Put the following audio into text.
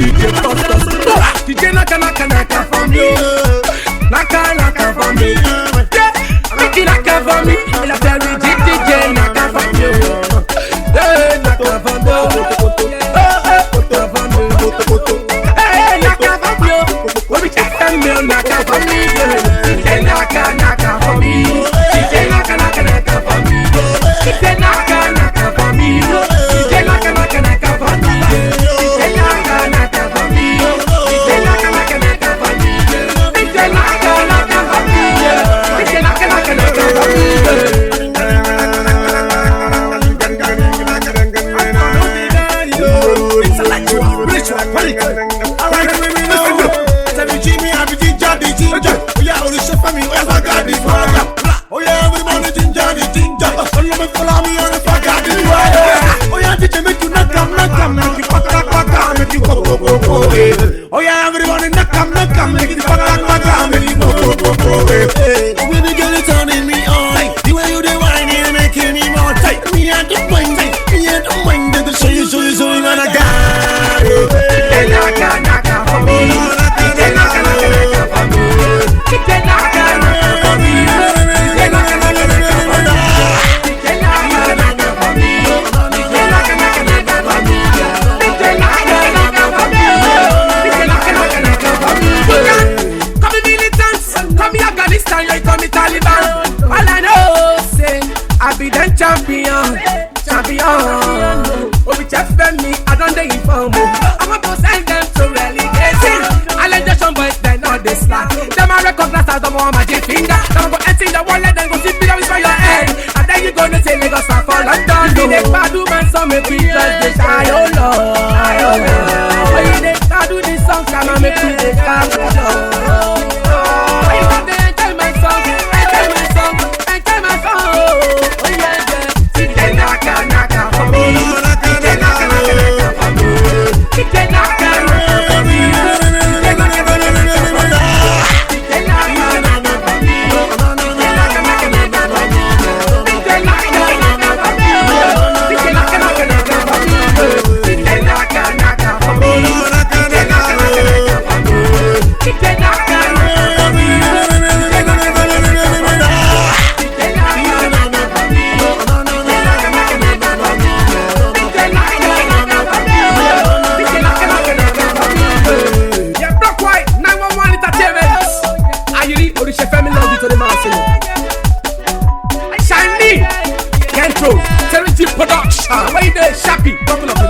DJ Costas. DJ Naka for me. Naka for me. Yeah, Mickey Naka for me. La very DJ Naka for me. Hey, Naka for me. Hey, Naka for me. What we check them me, Naka for me. DJ Naka for me. DJ Naka for me. DJ Naka for me. DJ Naka for me. Oh yeah, everybody knock 'em, make it back, make it go. When the girl is turning me on, the way you dey whining, making me more tight. Me and the mind, to show you, man, I got it. Naka for me. Naka for me. Naka for me. Champion. Oh, we just spend me, I don't dey inform. I'm about to send them to relegation. Allegation boys, they know they slack. Them I recognize as the one magic finger. Them go empty the wallet, then go sit below for your head. And then you gonna say Lagos and fall London. You dey do man, so make we just dey shy, oh Lord. When you dey do this song, come and make we dey calm, oh Lord. When you dey enjoy my song, oh yeah. Naka for me. DJ Naka for me. DJ Naka for me. DJ Naka for me. DJ Naka for me. DJ Naka for me. DJ Naka for me. DJ Naka for me. DJ Naka for me. Shiny, Kentro, Serenity Production, where you there, Shappy,